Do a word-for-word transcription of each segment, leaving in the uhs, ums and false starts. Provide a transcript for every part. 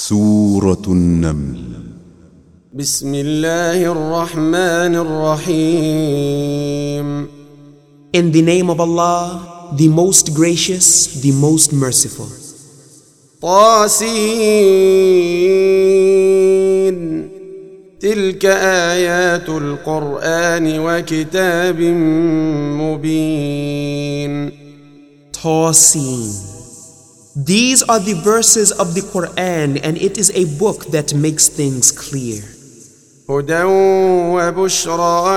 سورة النمل. بسم الله الرحمن الرحيم. In the name of Allah, the most gracious, the most merciful. طاسين تلك آيات القرآن وكتاب مبين. Tasin. These are the verses of the Quran, and it is a book that makes things clear. هدى وبشرى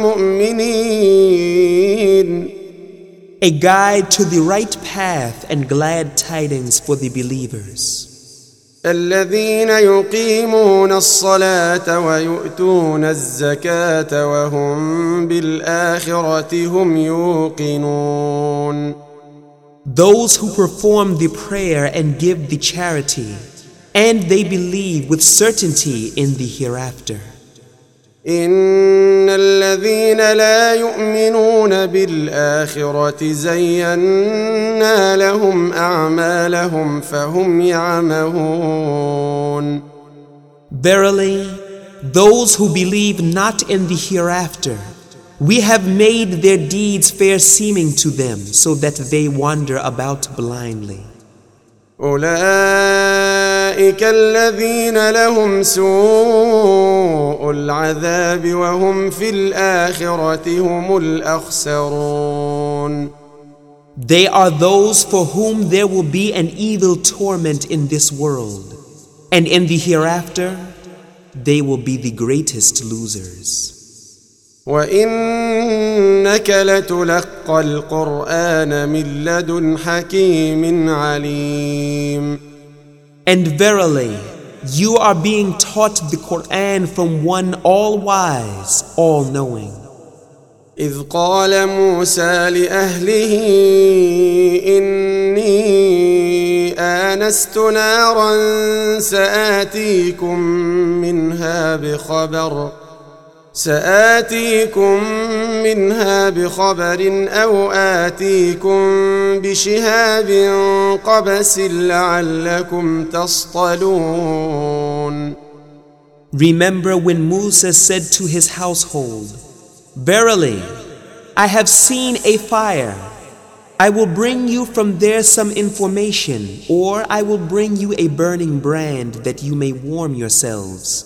للمؤمنين. A guide to the right path and glad tidings for the believers. الذين يقيمون الصلاة ويؤتون الزكاة وهم بالآخرة هم يوقنون. Those who perform the prayer and give the charity, and they believe with certainty in the hereafter. إن الذين لا يؤمنون بالآخرة زينا لهم أعمالهم فهم يعمهون. Verily, those who believe not in the hereafter, we have made their deeds fair seeming to them so that they wander about blindly. أولئك الذين لهم سوء العذاب وهم في الآخرة هم الأخسرون. They are those for whom there will be an evil torment in this world, and in the hereafter they will be the greatest losers. وإنك لتلقى القرآن من لدن حكيم عليم. And verily, you are being taught the Quran from one all-wise, all-knowing. إذ قال موسى لأهله إني آنست نارا سآتيكم منها بخبر سآتيكم منها بخبر أو آتيكم بشهاب قبس لعلكم تصطلون. Remember when Musa said to his household, Verily, I have seen a fire. I will bring you from there some information, or I will bring you a burning brand that you may warm yourselves.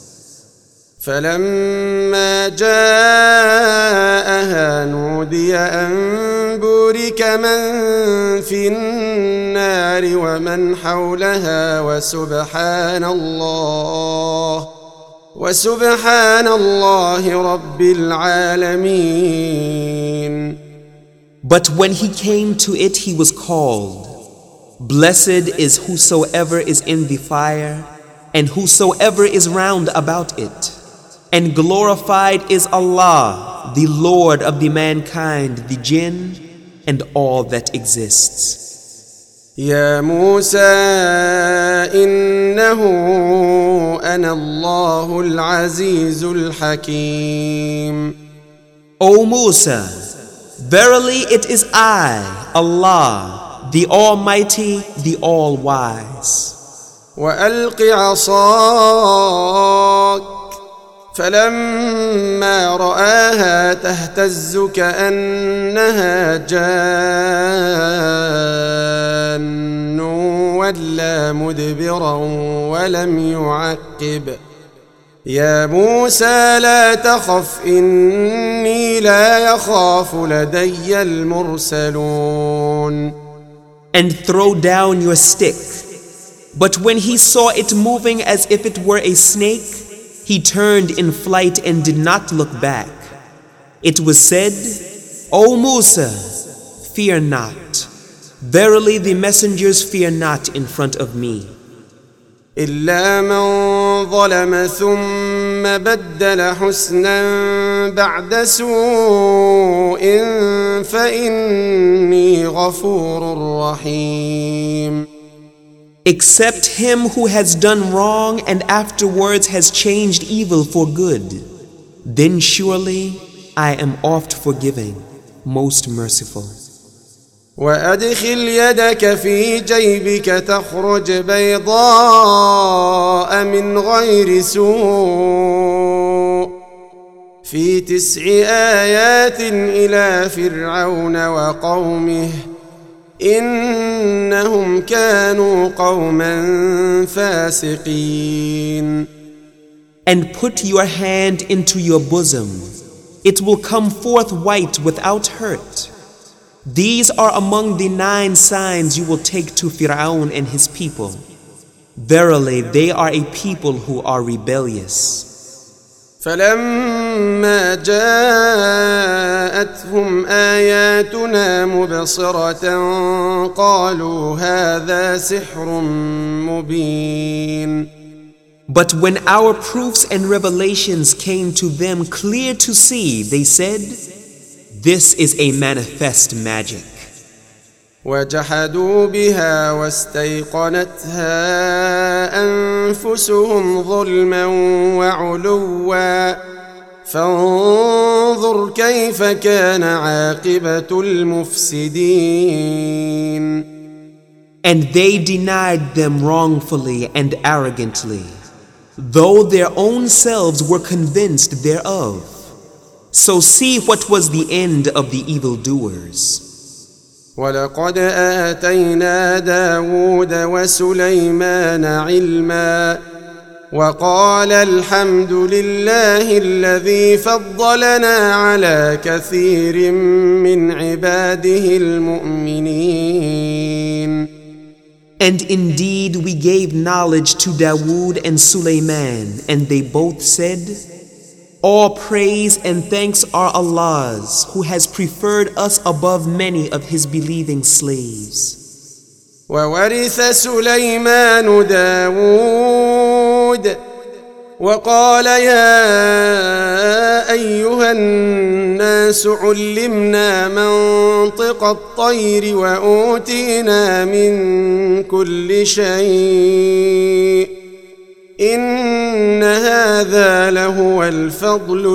فلما جاءها نودي أن بورك من في النار ومن حولها وسبحان الله وسبحان الله رب العالمين. But when he came to it, he was called, Blessed is whosoever is in the fire, and whosoever is round about it. And glorified is Allah, the Lord of the mankind, the jinn, and all that exists. يا موسى إنه أنا الله العزيز الحكيم. O Musa, verily it is I, Allah, the Almighty, the All-Wise. وألق عصاك فلما رآها تهتز كأنها جان ولى مدبرا ولم يعقب. يا موسى لا تخف إني لا يخاف لدي المرسلون. And throw down your stick. But when he saw it moving as if it were a snake, he turned in flight and did not look back. It was said, O Musa, fear not. Verily the messengers fear not in front of me. إلا من ظلم ثم بدل حسنا بعد سوء فإني غفور رحيم. Except him who has done wrong and afterwards has changed evil for good. Then surely I am oft forgiving, most merciful. وأدخل يدك في جيبك تخرج بيضاء من غير سوء في تسع آيات إلى فرعون وقومه إنهم كانوا قوما فاسقين. And put your hand into your bosom. It will come forth white without hurt. These are among the nine signs you will take to Fir'aun and his people. Verily, they are a people who are rebellious. فلما جاءتهم آياتنا مبصرة قالوا هذا سحر مبين. But when our proofs and revelations came to them clear to see, they said, this is a manifest magic. وجحدوا بها واستيقنتها أنفسهم ظلما وعلوا فانظر كيف كان عاقبة المفسدين. And they denied them wrongfully and arrogantly, though their own selves were convinced thereof. So see what was the end of the evildoers. ولقد آتينا داود وسليمان علما وقال الحمد لله الذي فضلنا على كثير من عباده المؤمنين. And indeed we gave knowledge to Dawood and Sulaiman, and they both said, all praise and thanks are Allah's, who has preferred us above many of his believing slaves. وورث سليمان داود وقال يا أيها الناس علمنا منطق الطير وأوتينا من كل شيء إن هذا لهو الفضل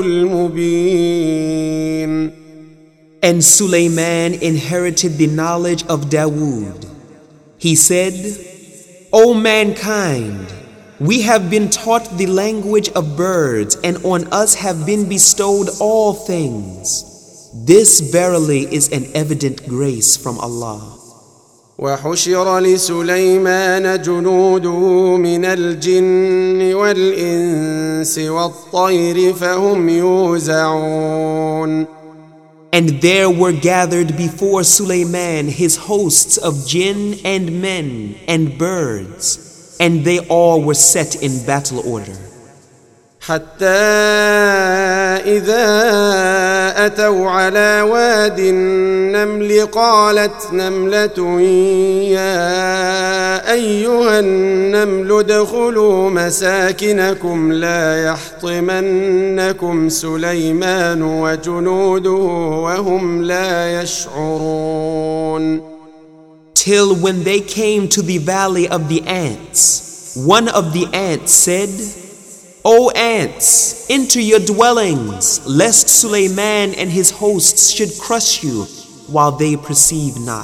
المبين. And Sulaiman inherited the knowledge of Dawood. He said, O mankind, we have been taught the language of birds, and on us have been bestowed all things. This verily is an evident grace from Allah. وحشر لسليمان جنوده من الجن والإنس والطير فهم يوزعون. And there were gathered before Sulaiman his hosts of jinn and men and birds, and they all were set in battle order. حتى إذا أتوا على واد النمل قالت نملة يا أيها النمل ادخلوا مساكنكم لا يحطمنكم سليمان وجنوده وهم لا يشعرون. Till when they came to the valley of the ants, one of the ants said, O ants, enter your dwellings, lest Sulaiman and his hosts should crush you while they perceive not.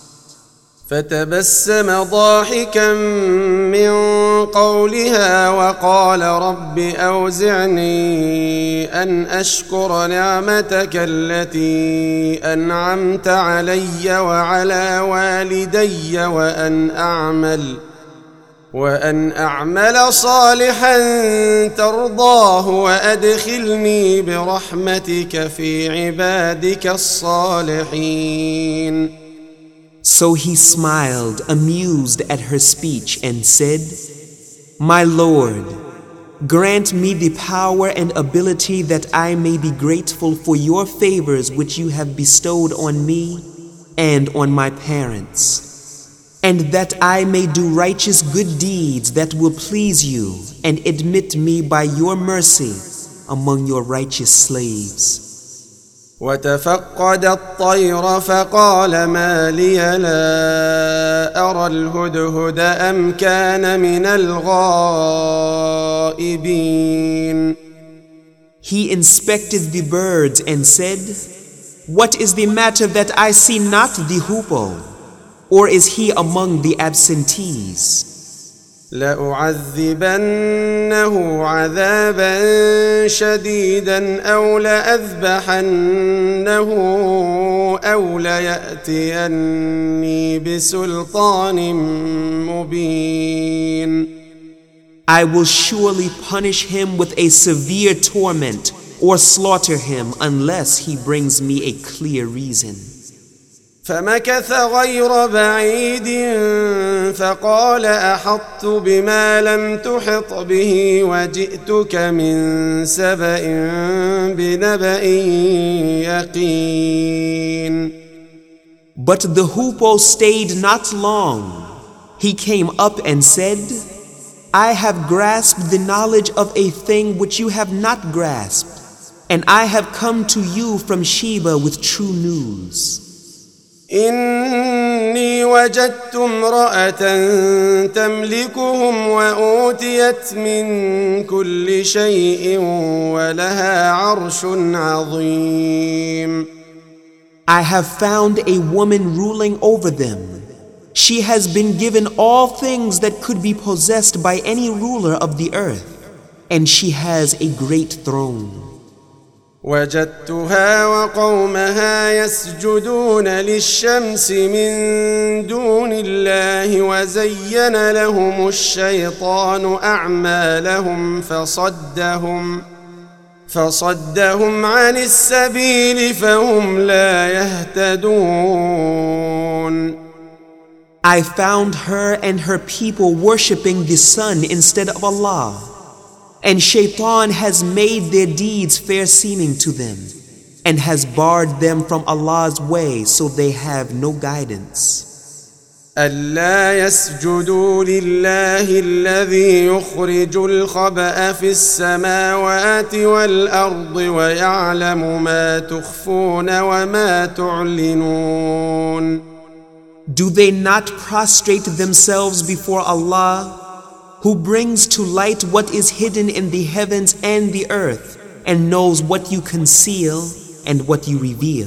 فتبسم ضاحكا من قولها وقال رب أوزعني أن أشكر نعمتك التي أنعمت علي وعلى والدي وأن أعمل وأن أعمل صالحا ترضاه وأدخلني برحمتك في عبادك الصالحين. So he smiled, amused at her speech, and said, My Lord, grant me the power and ability that I may be grateful for your favors which you have bestowed on me and on my parents, and that I may do righteous good deeds that will please you, and admit me by your mercy among your righteous slaves. وتفقد الطير فقال ما لي لا أرى الهدهد أم كان من الغائبين. He inspected the birds and said, What is the matter that I see not the hoopoe? Or is he among the absentees? لأعذبنه عذابا شديدا أو لأذبحنه أو ليأتيني بسلطان مبين. I will surely punish him with a severe torment or slaughter him unless he brings me a clear reason. فمكث غير بعيد فقال أحطت بما لم تحط به وجئتك من سبأ بنبأ يقين. But the hoopoe stayed not long. He came up and said, I have grasped the knowledge of a thing which you have not grasped, and I have come to you from Sheba with true news. إني وجدت امرأة تملكهم وأوتيت من كل شيء ولها عرش عظيم. I have found a woman ruling over them. She has been given all things that could be possessed by any ruler of the earth, and she has a great throne. وجدتها وقومها يسجدون للشمس من دون الله وزين لهم الشيطان أعمالهم فصدهم فصدهم عن السبيل فهم لا يهتدون. I found her and her people worshipping the sun instead of Allah, and Shaitan has made their deeds fair seeming to them, and has barred them from Allah's way, so they have no guidance. ألا يسجدوا لله الذي يخرج الخبأ في السماوات والأرض ويعلم ما تخفون وما تعلنون. Do they not prostrate themselves before Allah, who brings to light what is hidden in the heavens and the earth, and knows what you conceal and what you reveal?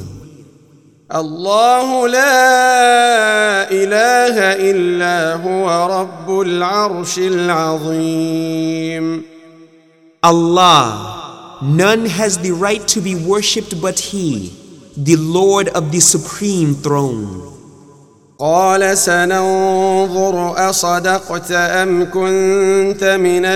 الله لا إله إلا هو رب العرش العظيم. Allah, none has the right to be worshipped but He, the Lord of the Supreme Throne. قال سننظر أصدقت أم كنت من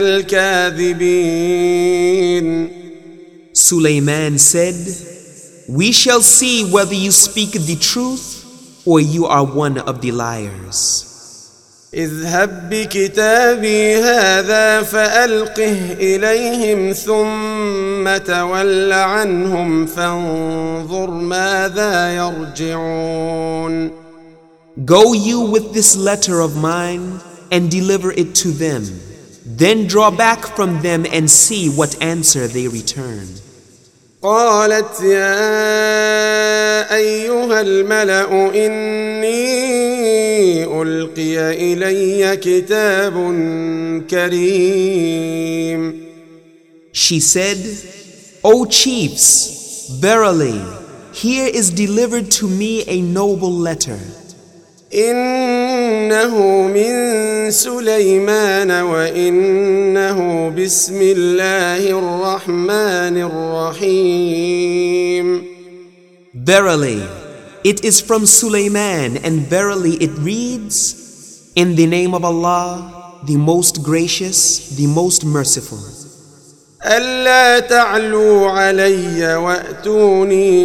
الكاذبين. Suleiman said, We shall see whether you speak the truth or you are one of the liars. اذهب بكتابي هذا فألقه إليهم ثم تول عنهم فانظر ماذا يرجعون. Go you with this letter of mine and deliver it to them. Then draw back from them and see what answer they return. قالت يا أيها الملأ إني ألقي إلي كتاب كريم. She said, O chiefs, verily, here is delivered to me a noble letter. إنه من سليمان وإنه بسم الله الرحمن الرحيم. Verily, it is from Suleiman, and verily it reads, In the name of Allah, the most gracious, the most merciful. ألا تعلوا علي وأتوني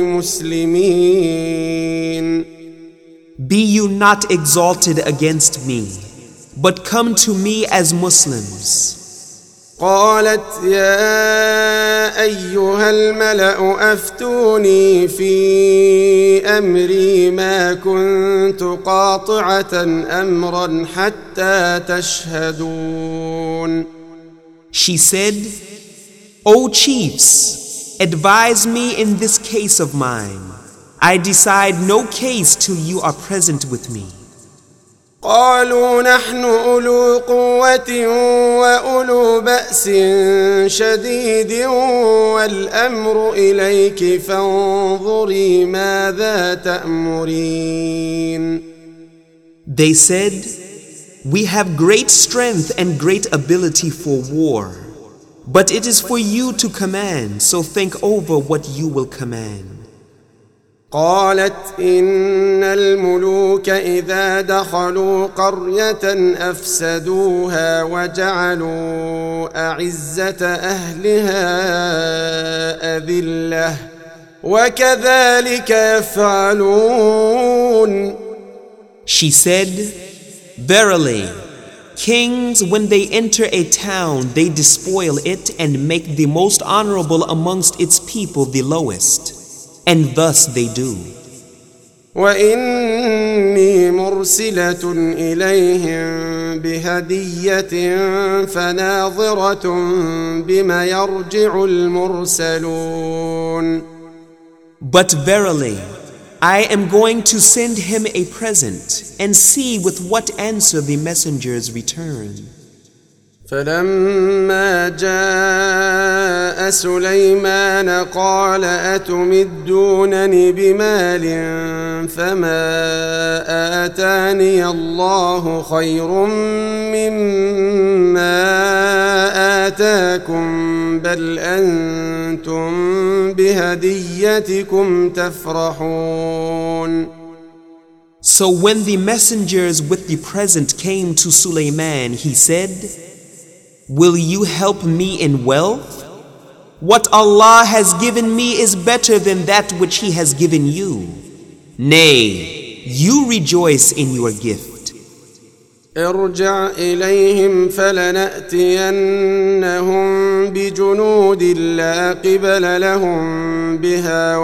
مسلمين. Be you not exalted against me, but come to me as Muslims. قالت يا أيها الملأ أفتوني في أمري ما كنت قاطعة أمرا حتى تشهدون. She said, O chiefs, advise me in this case of mine. I decide no case till you are present with me. قالوا نحن أولو قوة وأولو بأس شديد والأمر إليك فانظري ماذا تأمرين. They said, We have great strength and great ability for war. But it is for you to command, so think over what you will command. قالت إن الملوك إذا دخلوا قرية أفسدوها وجعلوا أعزة أهلها أذلة وكذلك يفعلون. She said, Verily, kings, when they enter a town, they despoil it and make the most honorable amongst its people the lowest. And thus they do. وإني مرسلة إليهم بهدية فناظرة بما يرجع المرسلون. But verily, I am going to send him a present and see with what answer the messengers return. فلما جاء سليمان قال أتمدونني بمال فما آتاني الله خير مما آتاكم بل أنتم بهديتكم تفرحون. So when the messengers with the present came to Suleiman, he said, Will you help me in wealth? What Allah has given me is better than that which He has given you. Nay, you rejoice in your gift. ارجع إليهم فلنأتينهم بجنود لا قبل لهم بها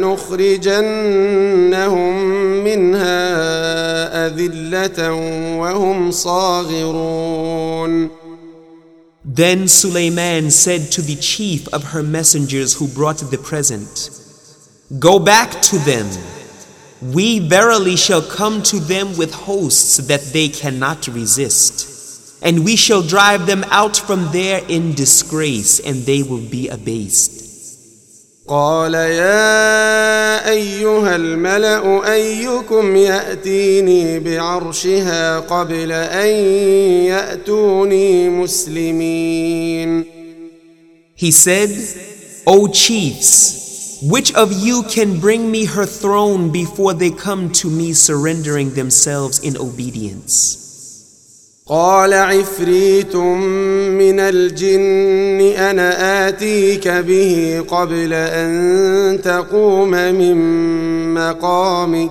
ولنخرجنهم منها أذلة وهم صاغرون. Then Suleiman said to the chief of her messengers who brought the present, Go back to them. We verily shall come to them with hosts that they cannot resist, and we shall drive them out from there in disgrace, and they will be abased. قال يا أيها الملأ أيكم يأتيني بعرشها قبل أن يأتوني مسلمين. He said, O chiefs, which of you can bring me her throne before they come to me surrendering themselves in obedience? قال عفريت من الجن أنا آتيك به قبل أن تقوم من مقامك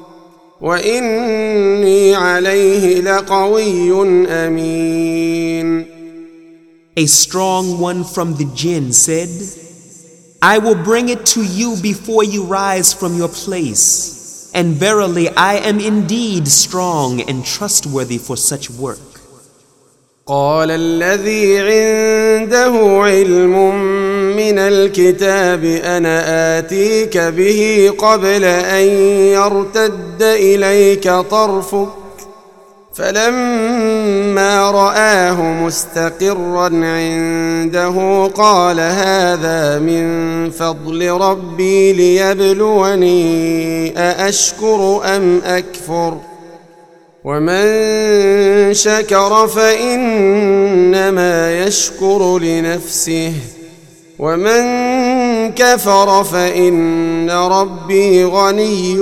وإني عليه لقوي أمين. A strong one from the jinn said, I will bring it to you before you rise from your place. And verily I am indeed strong and trustworthy for such work. قال الذي عنده علم من الكتاب أنا آتيك به قبل أن يرتد إليك طرفك فلما رآه مستقرا عنده قال هذا من فضل ربي ليبلوني أأشكر أم أكفر ومن شكر فإنما يشكر لنفسه ومن كفر فإن ربي غني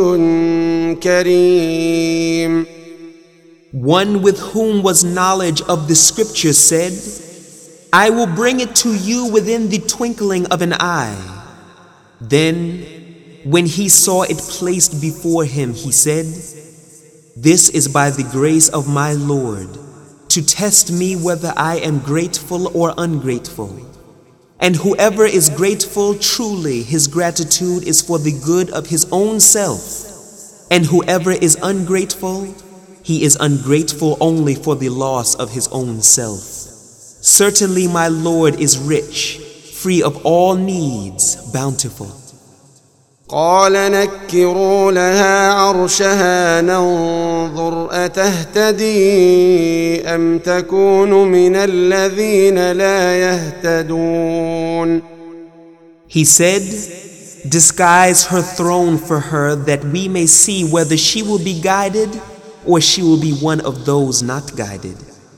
كريم. One with whom was knowledge of the scripture said, I will bring it to you within the twinkling of an eye. Then, when he saw it placed before him, he said, This is by the grace of my Lord, to test me whether I am grateful or ungrateful. And whoever is grateful, truly his gratitude is for the good of his own self. And whoever is ungrateful, he is ungrateful only for the loss of his own self. Certainly my Lord is rich, free of all needs, bountiful. قال نكروا لها عرشها ننظر أتهتدي أم تكون من الذين لا يهتدون. He said, Disguise her throne for her that we may see whether she will be guided or she will be one of those not guided.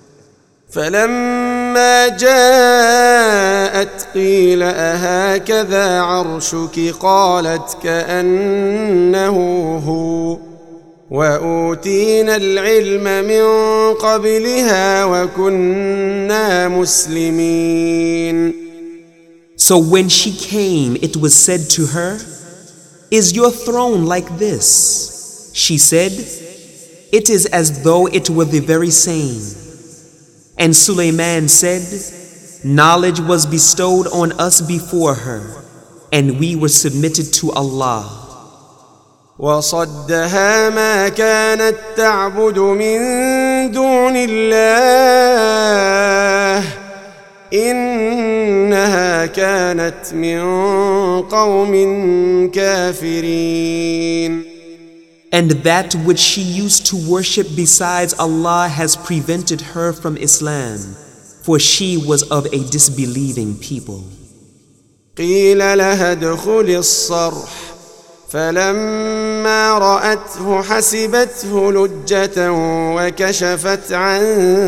فلما جاءت قيل أهكذا عرشك قالت كأنه هو وأوتينا العلم من قبلها وكنا مسلمين. So when she came, it was said to her, "Is your throne like this?" She said, "It is as though it were the very same." And Suleiman said, "Knowledge was bestowed on us before her, and we were submitted to Allah." وصدها ما كانت تعبد من دون الله إنها كانت من قوم كافرين. And that which she used to worship besides Allah has prevented her from Islam, for she was of a disbelieving people. قيل لها ادخلي الصرح فلما رأته حسبته لجة وكشفت عن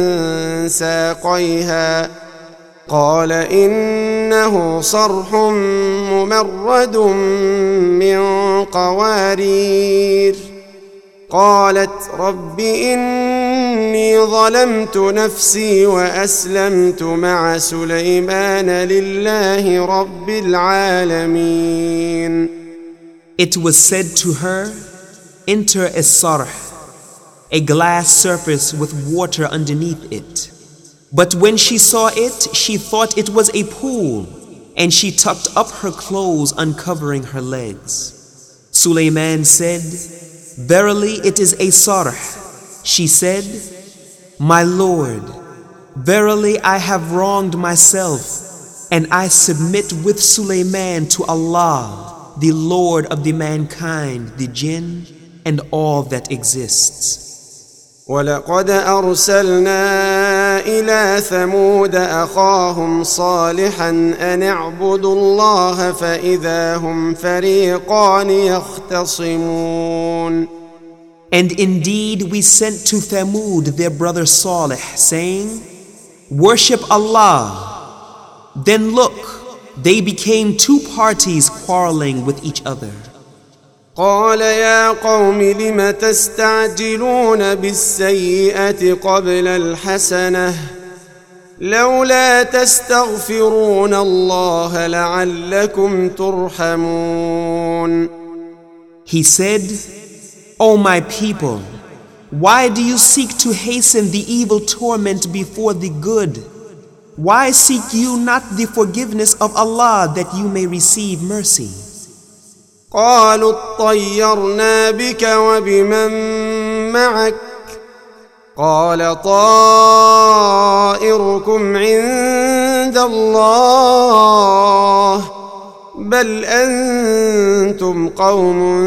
ساقيها قال إنه صرح ممرد من قوارير قالت رب إني ظلمت نفسي وأسلمت مع سليمان لله رب العالمين. It was said to her, "Enter a sarh, a glass surface with water underneath it." But when she saw it, she thought it was a pool, and she tucked up her clothes, uncovering her legs. Suleiman said, "Verily it is a sarh." She said, "My Lord, verily I have wronged myself, and I submit with Suleiman to Allah, the Lord of the mankind, the jinn, and all that exists." ولقد أرسلنا إلى ثمود أخاهم صالحا أن اعبدوا الله فإذا هم فريقان يختصمون. And indeed we sent to Thamud their brother Salih, saying, "Worship Allah." Then look, they became two parties quarreling with each other. قال يا قوم لم تستعجلون بالسيئة قبل الحسنة لولا تستغفرون الله لعلكم ترحمون. He said, "O my people, why do you seek to hasten the evil torment before the good? Why seek you not the forgiveness of Allah that you may receive mercy?" قالوا اطيرنا بك وبمن معك قال طائركم عند الله بل أنتم قوم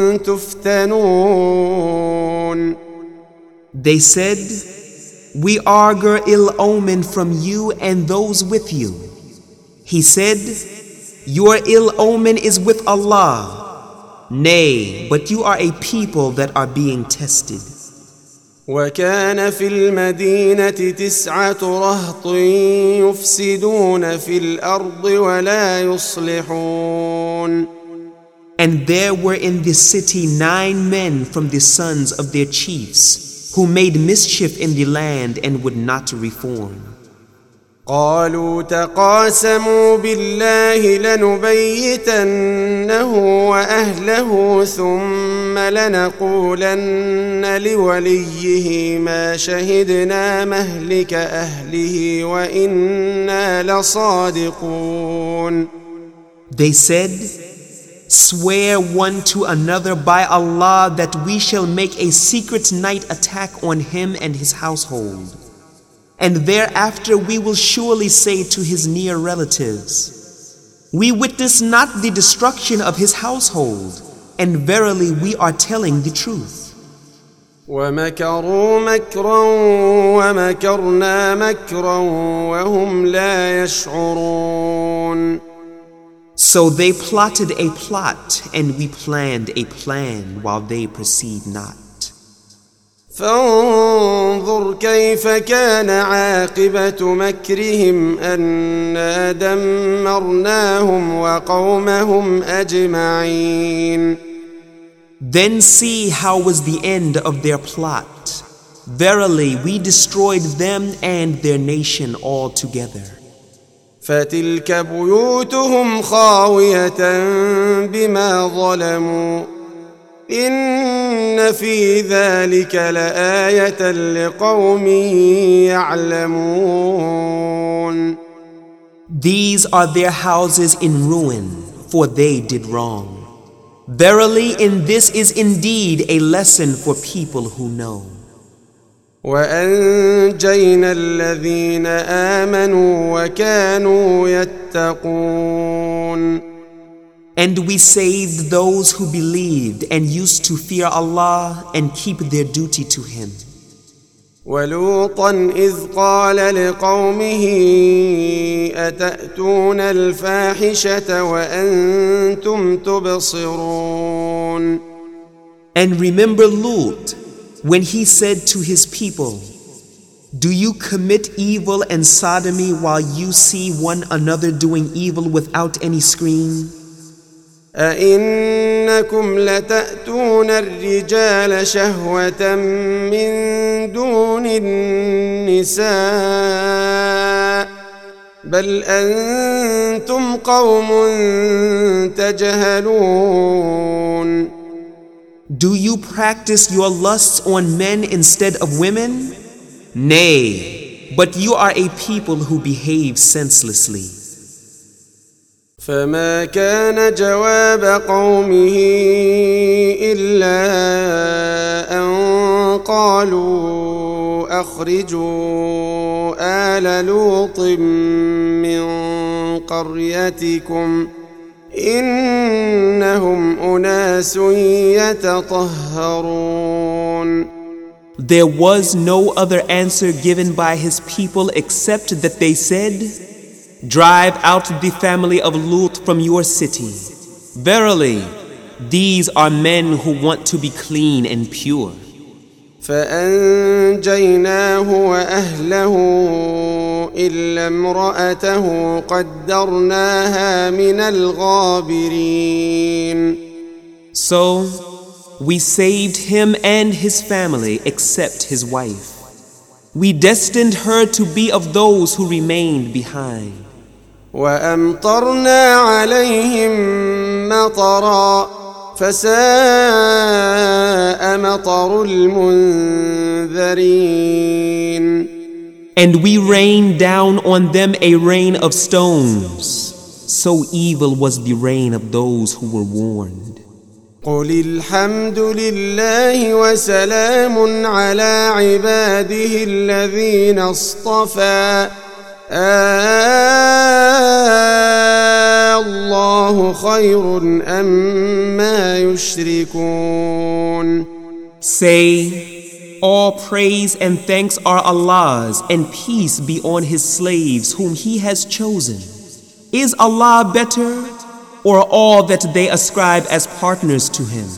تفتنون. They said, "We augur ill omen from you and those with you." He said, "Your ill omen is with Allah. Nay, but you are a people that are being tested." وكان في المدينة تسعة رهط يفسدون في الأرض ولا يصلحون. And there were in this city nine men from the sons of their chiefs, who made mischief in the land and would not reform. قالوا تقاسموا بالله لنبيتنه وأهله ثم لنقولن لوليه ما شهدنا مهلك أهله وإنا لصادقون. They said, "Swear one to another by Allah that we shall make a secret night attack on him and his household. And thereafter we will surely say to his near relatives, we witness not the destruction of his household, and verily we are telling the truth." ومكروا مكرا ومكرنا مكرا وهم لا يشعرون. So they plotted a plot, and we planned a plan while they perceived not. فانظر كيف كان عاقبة مكرهم أنا دمرناهم وقومهم أجمعين. Then see how was the end of their plot. Verily, we destroyed them and their nation altogether. فتلك بيوتهم خاوية بما ظلموا إن في ذلك لآية لقوم يعلمون. These are their houses in ruin, for they did wrong. Verily, in this is indeed a lesson for people who know. وأنجينا الذين آمنوا وكانوا يتقون. And we saved those who believed and used to fear Allah and keep their duty to Him. ولوطا إذ قال لقومه أتأتون الفاحشة وأنتم تبصرون. And remember Lut, when he said to his people, do you commit evil and sodomy while you see one another doing evil without any screen? أئنكم لتأتون الرجال شهوة من دون النساء بل أنتم قوم تجهلون. Do you practice your lusts on men instead of women? Nay, but you are a people who behave senselessly. فما كان جواب قومه إلا أن قالوا أخرجوا آل لوط من قريتكم إنهم أناس يتطهرون. There was no other answer given by his people except that they said, drive out the family of Lut from your city. Verily, these are men who want to be clean and pure. فأنجيناه وأهله إلا امرأته قدرناها من الغابرين. So, we saved him and his family except his wife. We destined her to be of those who remained behind. وأمطرنا عليهم مطرا فساء مطر المنذرين. And we rained down on them a rain of stones. So evil was the rain of those who were warned. قل الحمد لله وسلام على عباده الذين اصطفى الله خير أما يشركون. Say, all praise and thanks are Allah's, and peace be on His slaves whom He has chosen. Is Allah better, or all that they ascribe as partners to Him?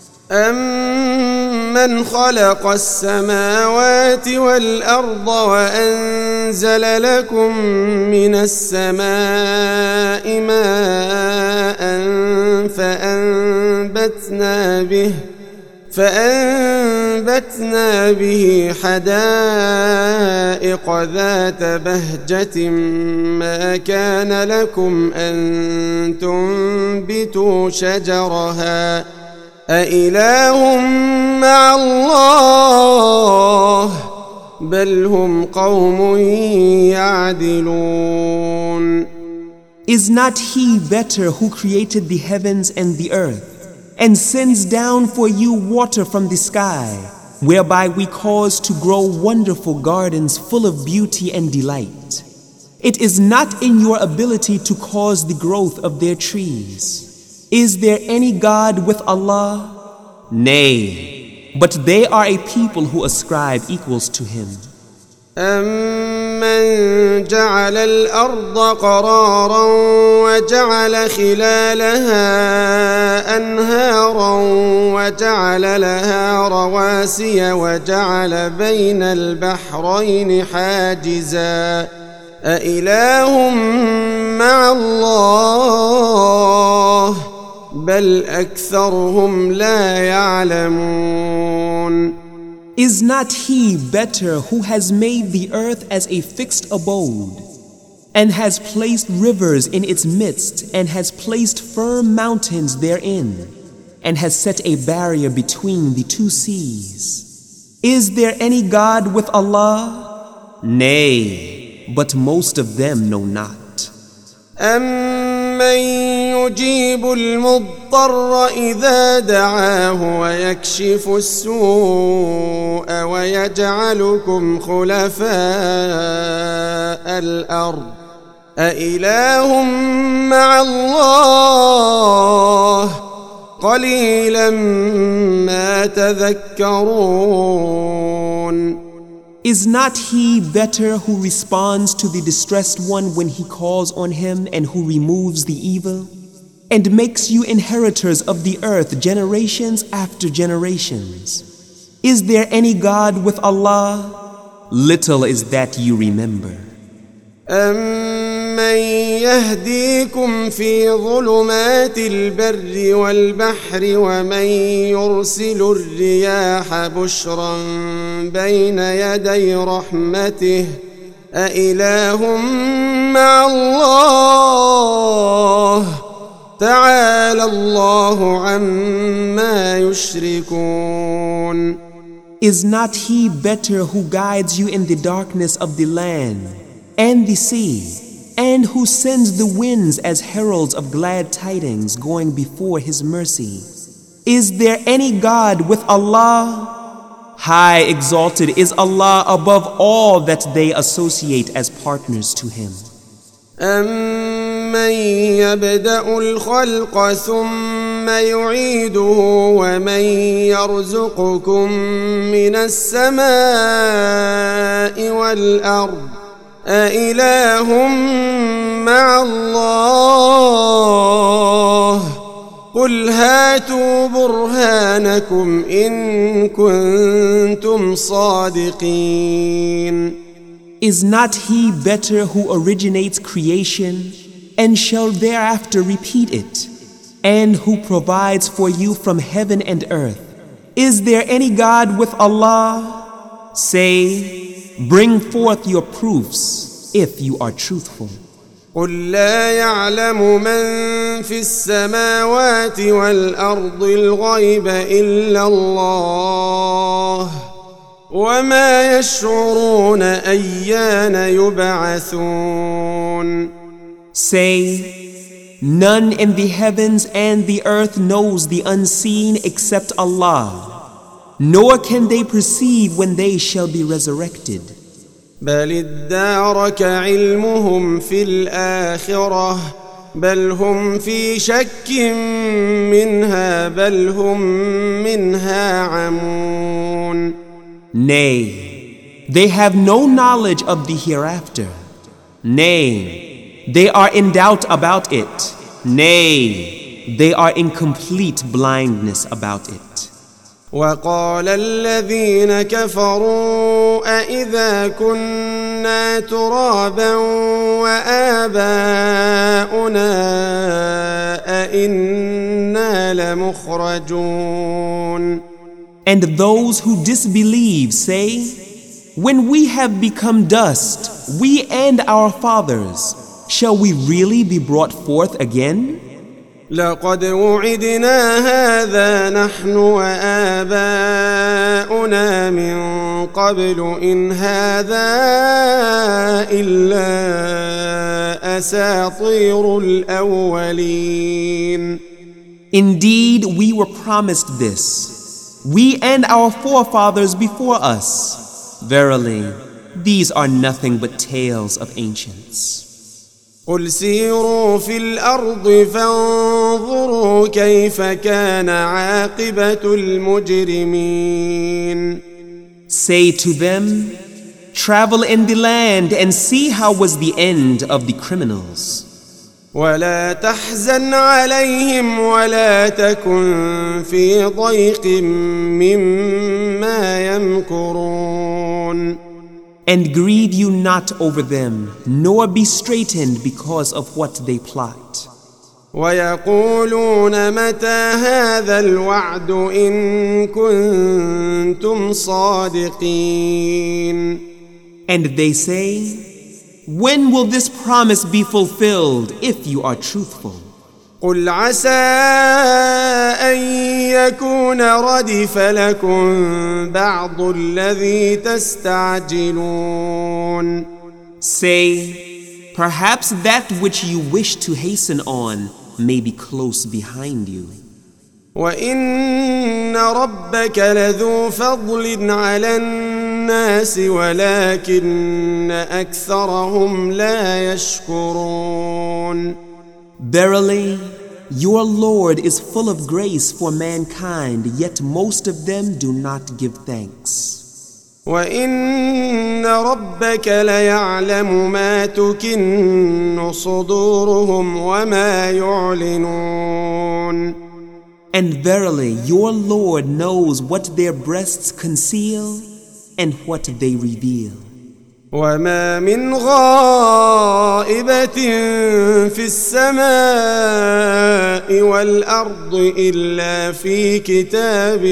أَمَّنْ خَلَقَ السَّمَاوَاتِ وَالْأَرْضَ وَأَنزَلَ لَكُم مِّنَ السَّمَاءِ مَاءً فَأَنبَتْنَا بِهِ فأنبتنا به حدائق ذات بهجة ما كان لكم أن تنبتوا شجرها أإله مع الله بل هم قوم يعدلون. Is not He better who created the heavens and the earth, and sends down for you water from the sky, whereby we cause to grow wonderful gardens full of beauty and delight? It is not in your ability to cause the growth of their trees. Is there any God with Allah? Nay, but they are a people who ascribe equals to Him. أَمَّنْ جَعَلَ الْأَرْضَ قَرَارًا وَجَعَلَ خِلَالَهَا أَنْهَارًا وَجَعَلَ لَهَا رَوَاسِيَ وَجَعَلَ بَيْنَ الْبَحْرَيْنِ حَاجِزًا أَإِلَٰهٌ مَّعَ اللَّهِ بَلْ أَكْثَرُهُمْ لَا يَعْلَمُونَ. Is not he better who has made the earth as a fixed abode, and has placed rivers in its midst, and has placed firm mountains therein, and has set a barrier between the two seas? Is there any God with Allah? Nay, but most of them know not. أَمَّن يُجِيبُ الْمُضْطَرَّ إِذَا دَعَاهُ وَيَكْشِفُ السُّوءَ وَيَجْعَلُكُمْ خُلَفَاءَ الْأَرْضِ أَإِلَٰهٌ مَّعَ اللَّهِ قَلِيلًا مَّا تَذَكَّرُونَ. Is not he better who responds to the distressed one when he calls on him, and who removes the evil, and makes you inheritors of the earth generations after generations? Is there any God with Allah? Little is that you remember. أَمَّن يَهْدِيكُمْ فِي ظُلُمَاتِ الْبَرِّ وَالْبَحْرِ وَمَن يُرْسِلُ الرِّيَاحَ بُشْرًا بَيْنَ يَدَيْ رَحْمَتِهِ أَإِلَٰهٌ مَّعَ اللَّهِ تَعَالَى اللَّهُ عَمَّا يُشْرِكُونَ. Is not he better who guides you in the darkness of the land and the sea, and who sends the winds as heralds of glad tidings going before his mercy? Is there any God with Allah? High exalted is Allah above all that they associate as partners to him. أَمَّن يَبْدَأُ الْخَلْقَ ثُمَّ يُعِيدُهُ وَمَن يَرْزُقُكُم مِّنَ السَّمَاءِ وَالْأَرْضِ أَإِلَٰهٌ مَّعَ اللَّهِ قُلْ هَاتُوا بُرْهَانَكُمْ إِن كُنتُمْ صَادِقِينَ. Is not he better who originates creation and shall thereafter repeat it, and who provides for you from heaven and earth? Is there any God with Allah? Say, bring forth your proofs if you are truthful. قُل لَّا يَعْلَمُ مَن فِي السَّمَاوَاتِ وَالْأَرْضِ الْغَيْبَ إِلَّا اللَّهُ وَمَا يَشْعُرُونَ أَيَّانَ يُبْعَثُونَ. Say, none in the heavens and the earth knows the unseen except Allah, nor can they perceive when they shall be resurrected. بَلِ ادَّارَكَ عِلْمُهُمْ فِي الْآخِرَةِ بَلْ هُمْ فِي شَكٍّ مِّنْهَا بَلْ هُمْ مِنْهَا عَمُونَ. Nay, they have no knowledge of the hereafter. Nay, they are in doubt about it. Nay, they are in complete blindness about it. وقال الذين كفروا أإذا كنا ترابا وآباؤنا أإنا لمخرجون. And those who disbelieve say, when we have become dust, we and our fathers, shall we really be brought forth again? لقد وعدنا هذا نحن وآباؤنا من قبل إن هذا إلا أساطير الأولين. Indeed, we were promised this, we and our forefathers before us. Verily, these are nothing but tales of ancients. قل سيروا في الأرض فانظروا كيف كان عاقبة المجرمين. Say to them, travel in the land and see how was the end of the criminals. ولا تحزن عليهم ولا تكن في ضيق مما يمكرون. And grieve you not over them, nor be straitened because of what they plot. ويقولون متى هذا الوعد إن كنتم صادقين. And they say, when will this promise be fulfilled if you are truthful? قل عسى أن يكون ردف لكم بعض الذي تستعجلون. Say, perhaps that which you wish to hasten on may be close behind you. وإن ربك لذو فضل على الناس ولكن أكثرهم لا يشكرون. Verily, your Lord is full of grace for mankind, yet most of them do not give thanks. وإن ربك ليعلم ما تكن صدورهم وما يعلنون. And verily, your Lord knows what their breasts conceal and what they reveal. وما من غائبة في السماء والأرض إلا في كتاب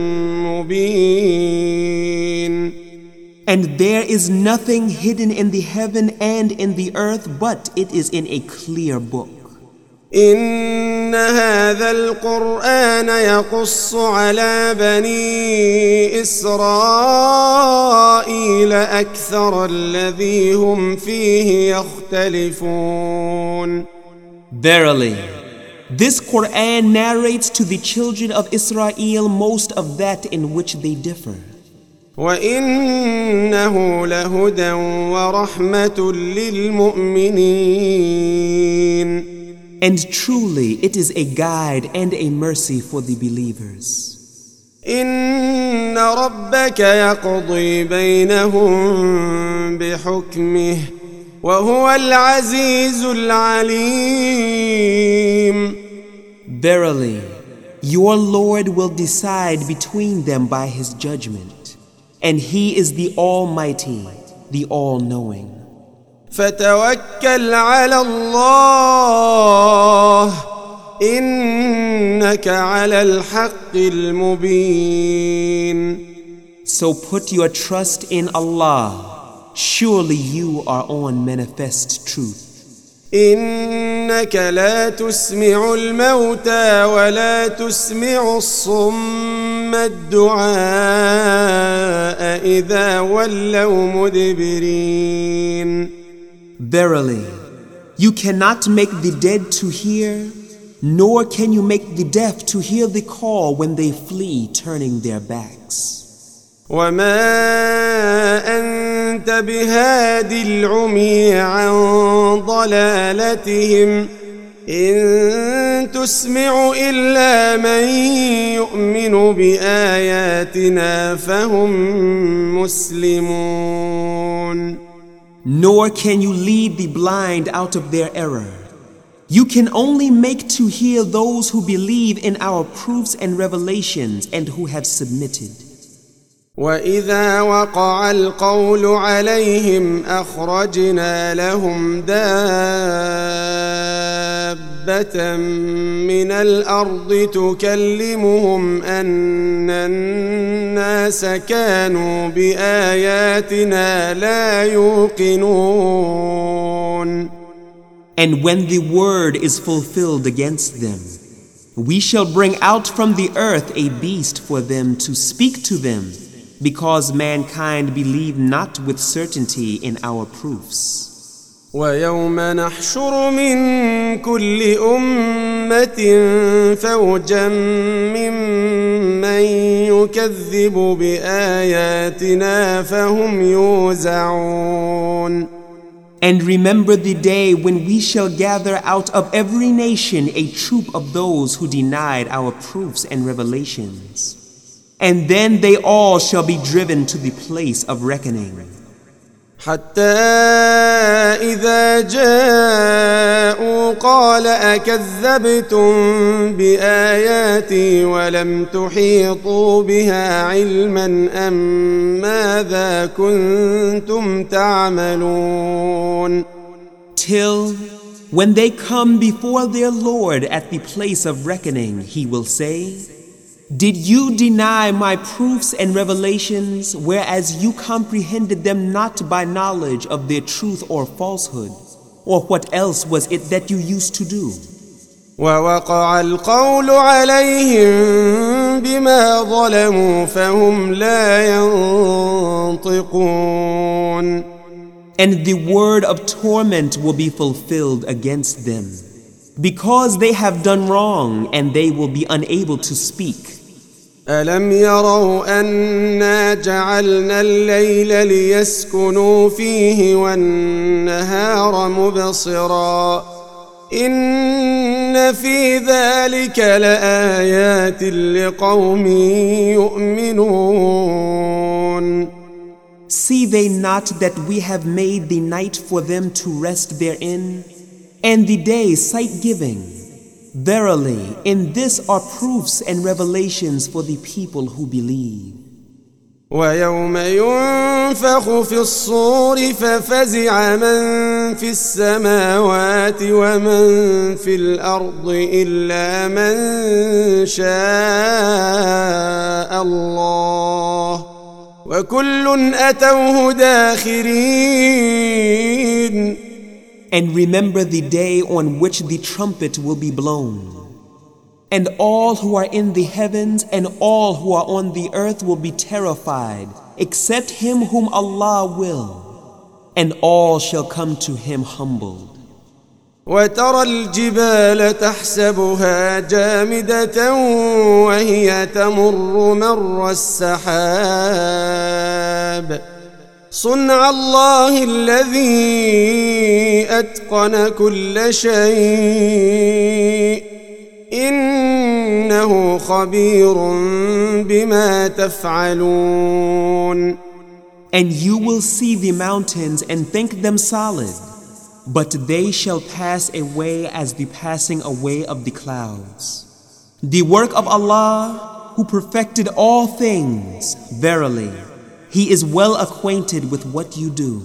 مبين. And there is nothing hidden in the heaven and in the earth, but it is in a clear book. إن هذا القرآن يقص على بني إسرائيل أكثر الذي هم فيه يختلفون. Verily, this Quran narrates to the children of Israel most of that in which they differ. وإنه لهدى ورحمة للمؤمنين. And truly it is a guide and a mercy for the believers. إن ربك يقضي بينهم بحكمه وهو العزيز العليم. Verily, your Lord will decide between them by his judgment, and he is the Almighty, the All-Knowing. فتوكل على الله إنك على الحق المبين. So put your trust in Allah. Surely you are on manifest truth. إنك لا تسمع الموتى ولا تسمع الصم الدعاء إذا ولوا مدبرين. Verily, you cannot make the dead to hear, nor can you make the deaf to hear the call when they flee, turning their backs. وما أنت بهادي العمي عن ضلالتهم إن تسمع إلا من يؤمن بآياتنا فهم مسلمون. Nor can you lead the blind out of their error. You can only make to hear those who believe in our proofs and revelations and who have submitted. وإذا وقع القول عليهم أخرجنا لهم دابة من الأرض تكلمهم أن الناس كانوا بآياتنا لا يوقنون. And when the word is fulfilled against them, we shall bring out from the earth a beast for them to speak to them, because mankind believe not with certainty in our proofs. ويوم نحشر من كل أمة فوجا ممن يكذب بآياتنا فهم يوزعون. And remember the day when we shall gather out of every nation a troop of those who denied our proofs and revelations. And then they all shall be driven to the place of reckoning. حتى إذا جاءوا قال أكذبتم بآياتي ولم تحيطوا بها علما أم ماذا كنتم تعملون. Till when they come before their Lord at the place of reckoning, he will say, did you deny my proofs and revelations, whereas you comprehended them not by knowledge of their truth or falsehood? Or what else was it that you used to do? ووقع القول عليهم بما ظلموا فهم لا ينطقون. And the word of torment will be fulfilled against them, because they have done wrong and they will be unable to speak. ألم يروا أنا جعلنا الليل ليسكنوا فيه والنهار مبصرا إن في ذلك لآيات لقوم يؤمنون. See they not that we have made the night for them to rest therein, and the day sight-giving? Verily, in this are proofs and revelations for the people who believe. ويوم ينفخ في الصور ففزع من في السماوات ومن في الأرض إلا من شاء الله وكل أتوه داخرين. And remember the day on which the trumpet will be blown, and all who are in the heavens and all who are on the earth will be terrified, except him whom Allah will, and all shall come to him humbled. وترى الجبال تحسبها جامدة وهي تمر مر السحاب صنع الله الذي أتقن كل شيء إنه خبير بما تفعلون. And you will see the mountains and think them solid, but they shall pass away as the passing away of the clouds. The work of Allah, who perfected all things, verily, He is well acquainted with what you do.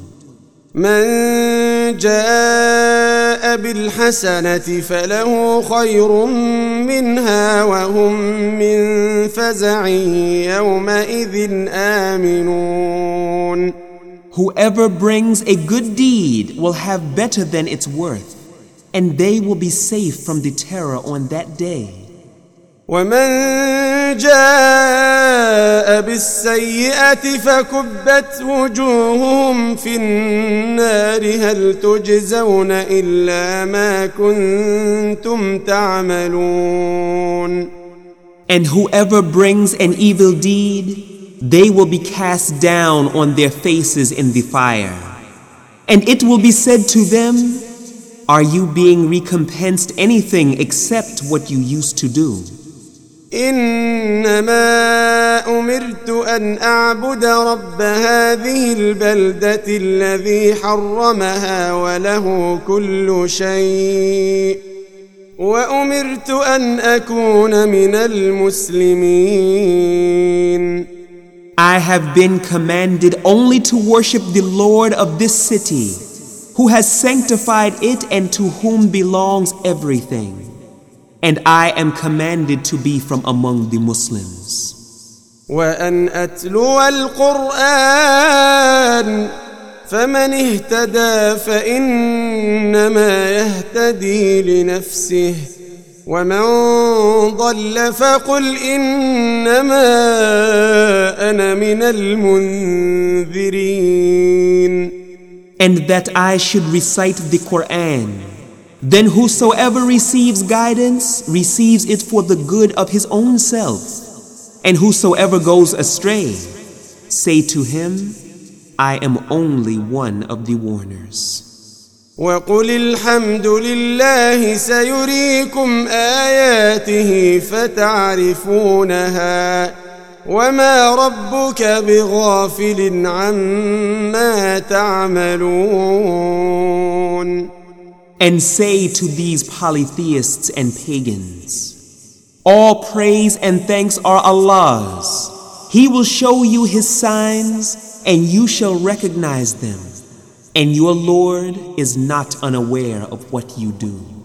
من جاء بالحسنة فله خير منها وهم من فزع يومئذ آمنون. Whoever brings a good deed will have better than its worth, and they will be safe from the terror on that day. ومن جاء بالسيئة فكبت وجوههم في النار هل تجزون إلا ما كنتم تعملون. And whoever brings an evil deed, they will be cast down on their faces in the fire. And it will be said to them, are you being recompensed anything except what you used to do? إنما أمرت أن أعبد رب هذه البلدة الذي حرمها وله كل شيء وأمرت أن أكون من المسلمين. I have been commanded only to worship the Lord of this city, who has sanctified it and to whom belongs everything. And I am commanded to be from among the Muslims. وأن أتلو القرآن فمن اهتدى فإنما يهتدي لنفسه ومن ضل فقل إنما أنا من المنذرين. And that I should recite the Quran. Then whosoever receives guidance receives it for the good of his own self. And whosoever goes astray, say to him, I am only one of the warners. وقل الحمد لله سيريكم آياته فتعرفونها وما ربك بغافل عما تعملون. And say to these polytheists and pagans, all praise and thanks are Allah's. He will show you His signs and you shall recognize them. And your Lord is not unaware of what you do.